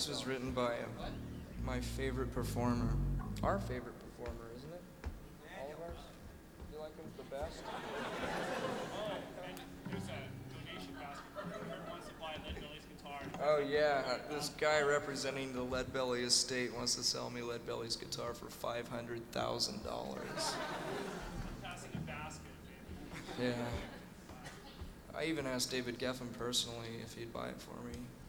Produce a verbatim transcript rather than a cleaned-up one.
This was written by uh, my favorite performer. Our favorite performer, isn't it? All of ours? You like him the best? Oh, and there's a donation basket for whoever wants to buy Lead Belly's guitar. Oh yeah, this guy representing the Lead Belly estate wants to sell me Lead Belly's guitar for five hundred thousand dollars. I'm passing a basket, baby. Yeah. I even asked David Geffen personally if he'd buy it for me.